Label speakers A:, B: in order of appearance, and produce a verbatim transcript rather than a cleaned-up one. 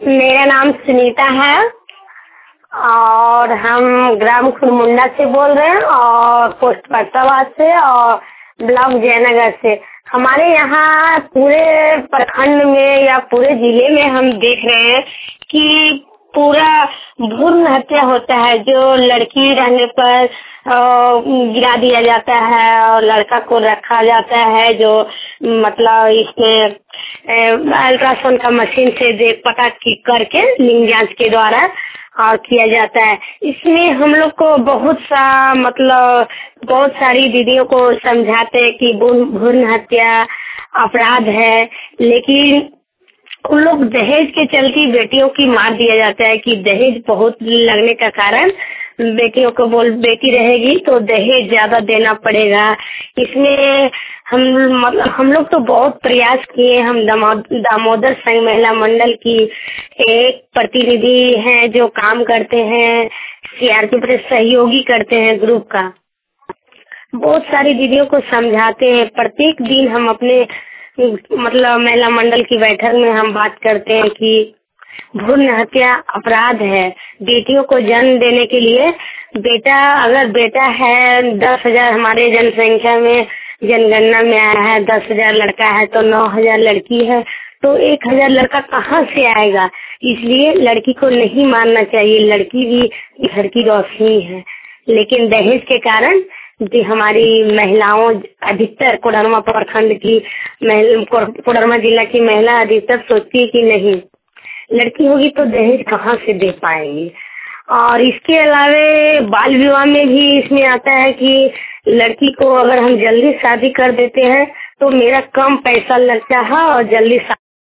A: मेरा नाम सुनीता है और हम ग्राम खुरमुंडा से बोल रहे हैं और पोस्ट परसावाद से और ब्लॉक जयनगर से। हमारे यहाँ पूरे प्रखंड में या पूरे जिले में हम देख रहे हैं कि पूरा भ्रूण हत्या होता है, जो लड़की रहने पर गिरा दिया जाता है और लड़का को रखा जाता है, जो मतलब इसमें अल्ट्रासाउंड का मशीन से देख पता करके लिंग जांच के द्वारा और किया जाता है। इसमें हम लोग को बहुत सा मतलब बहुत सारी दीदियों को समझाते हैं कि भ्रूण हत्या अपराध है, लेकिन उन लोग दहेज के चलते बेटियों की मार दिया जाता है कि दहेज बहुत लगने का कारण बेटियों को बोल बेटी रहेगी तो दहेज ज्यादा देना पड़ेगा। इसमें हम मतलब हम लोग तो बहुत प्रयास किए। हम दामोदर संघ महिला मंडल की एक प्रतिनिधि हैं जो काम करते हैं, सीआरपी पर सहयोगी करते हैं ग्रुप का। बहुत सारी दीदियों को समझाते हैं। प्रत्येक दिन हम अपने मतलब महिला मंडल की बैठक में हम बात करते हैं कि भ्रूण हत्या अपराध है। बेटियों को जन्म देने के लिए बेटा अगर बेटा है दस हजार हमारे जनसंख्या में जनगणना में आया है, दस हजार लड़का है तो नौ हजार लड़की है, तो एक हजार लड़का कहाँ से आएगा। इसलिए लड़की को नहीं मारना चाहिए, लड़की भी घर की रोशनी है। लेकिन दहेज के कारण जी हमारी महिलाओं अधिकतर कोडरमा प्रखंड की कोडरमा जिला की महिला अधिकतर सोचती है कि नहीं लड़की होगी तो दहेज कहाँ से दे पाएंगी। और इसके अलावे बाल विवाह में भी इसमें आता है कि लड़की को अगर हम जल्दी शादी कर देते हैं तो मेरा कम पैसा लगता है और जल्दी